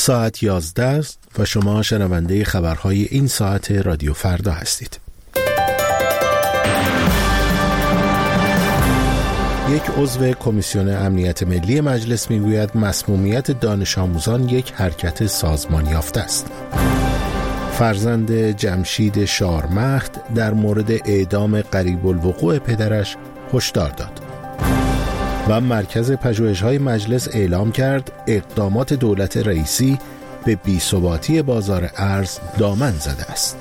ساعت 11 است و شما شنونده خبرهای این ساعت رادیو فردا هستید. یک عضو کمیسیون امنیت ملی مجلس میگوید مسمومیت دانش آموزان یک حرکت سازمان یافته است. فرزند جمشید شارمهد در مورد اعدام قریب الوقوع پدرش هشدار داد. و مرکز پژوهش‌های مجلس اعلام کرد اقدامات دولت رئیسی به بی‌ثباتی بازار ارز دامن زده است.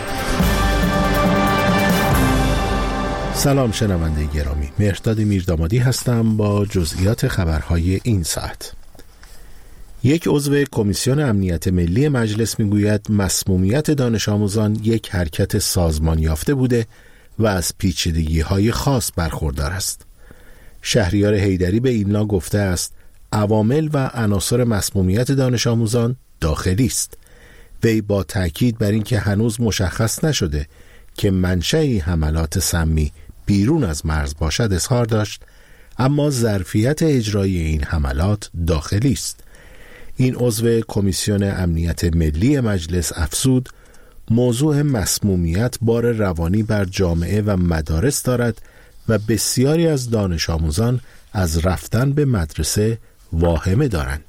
سلام شنونده گرامی، مهرداد میردامادی هستم با جزئیات خبرهای این ساعت. یک عضو کمیسیون امنیت ملی مجلس میگوید مسمومیت دانش آموزان یک حرکت سازمان یافته بوده و از پیچیدگی‌های خاص برخوردار است. شهریار حیدری به ایمنا گفته است عوامل و عناصر مسمومیت دانش آموزان داخلی است. وی با تأکید بر اینکه هنوز مشخص نشده که منشأ حملات سمی بیرون از مرز باشد اظهار داشت، اما ظرفیت اجرایی این حملات داخلی است. این عضو کمیسیون امنیت ملی مجلس افزود موضوع مسمومیت بار روانی بر جامعه و مدارس دارد و بسیاری از دانش آموزان از رفتن به مدرسه واهمه دارند.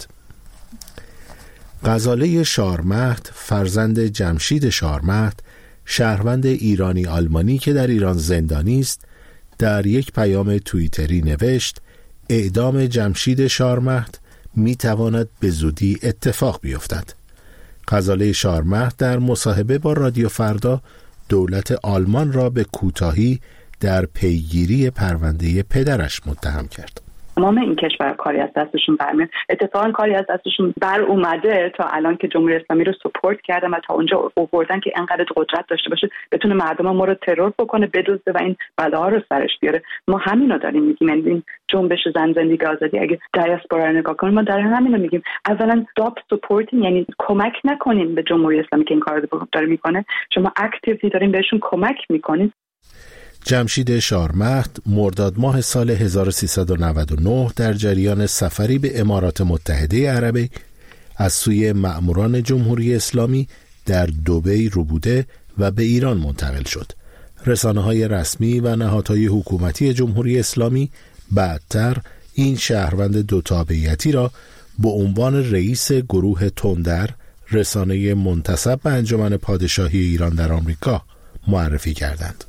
غزاله شارمهد، فرزند جمشید شارمهد، شهروند ایرانی آلمانی که در ایران زندانی است، در یک پیام توییتری نوشت اعدام جمشید شارمهد می تواند به زودی اتفاق بیفتد. غزاله شارمهد در مصاحبه با رادیو فردا دولت آلمان را به کوتاهی در پیگیری پرونده پدرش متهم کرد. تمام این کشور کاری از دستشون برمیاد. اتفاقا کاری از دستشون بر اومده تا الان که جمهوری اسلامی رو سپورت کردن و تا اونجا آوردن که اینقدر قدرت داشته باشه بتونه مردم ما رو ترور بکنه، بدزده و این بلاها رو سرش بیاره. ما همینو داریم میگیم. این جنبش زن زندگی آزادی اگه دیاسپورا رو نگاه کنیم ما در همینو میگیم. اولا stop supporting، یعنی کمک نکنین به جمهوری اسلامی که این کارو داره میکنه. شما اکتیولی دارین بهشون کمک میکنین. جمشید شارمهد مرداد ماه سال 1399 در جریان سفری به امارات متحده عربی از سوی مأموران جمهوری اسلامی در دبی ربوده و به ایران منتقل شد. رسانه‌های رسمی و نهادهای حکومتی جمهوری اسلامی بعدتر این شهروند دو تابعیتی را به عنوان رئیس گروه تندر، رسانه منتسب به انجمن پادشاهی ایران در آمریکا، معرفی کردند.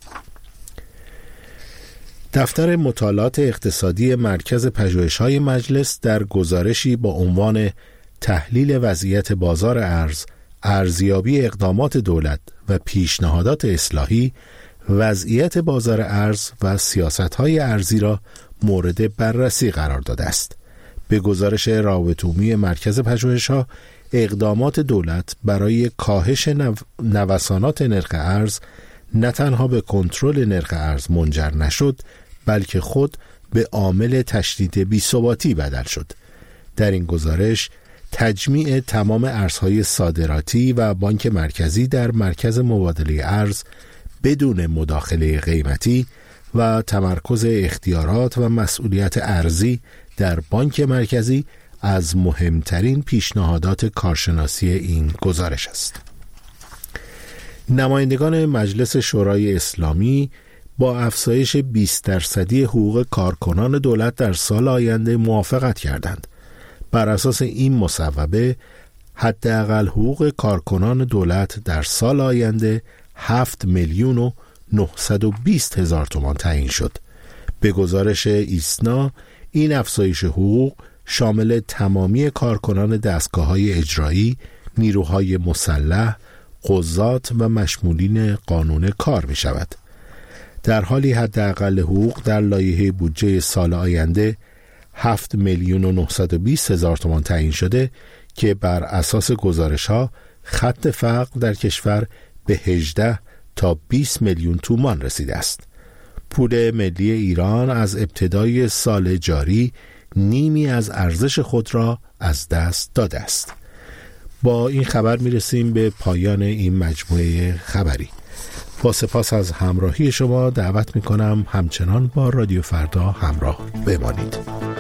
دفتر مطالعات اقتصادی مرکز پژوهش‌های مجلس در گزارشی با عنوان تحلیل وضعیت بازار ارز، ارزیابی اقدامات دولت و پیشنهادات اصلاحی، وضعیت بازار ارز و سیاست‌های ارزی را مورد بررسی قرار داده است. به گزارش روابط عمومی مرکز پژوهش‌ها، اقدامات دولت برای کاهش نوسانات نرخ ارز نه تنها به کنترل نرخ ارز منجر نشد، بلکه خود به عامل تشدید بی‌ثباتی بدل شد. در این گزارش تجمیع تمام ارزهای صادراتی و بانک مرکزی در مرکز مبادله ارز بدون مداخله قیمتی و تمرکز اختیارات و مسئولیت ارزی در بانک مرکزی از مهمترین پیشنهادات کارشناسی این گزارش است. نمایندگان مجلس شورای اسلامی با افزایش 20% حقوق کارکنان دولت در سال آینده موافقت کردند. بر اساس این مصوبه حداقل حقوق کارکنان دولت در سال آینده 7,920,000 تومان تعیین شد. به گزارش ایسنا این افزایش حقوق شامل تمامی کارکنان دستگاه‌های اجرایی، نیروهای مسلح، قضات و مشمولین قانون کار می شود. در حالی حداقل حقوق در لایحه بودجه سال آینده 7,920,000 تومان تعیین شده که بر اساس گزارش‌ها خط فقر در کشور به 18 تا 20 میلیون تومان رسیده است. پول ملی ایران از ابتدای سال جاری نیمی از ارزش خود را از دست داده است. با این خبر میرسیم به پایان این مجموعه خبری. با سپاس از همراهی شما دعوت میکنم همچنان با رادیو فردا همراه بمانید.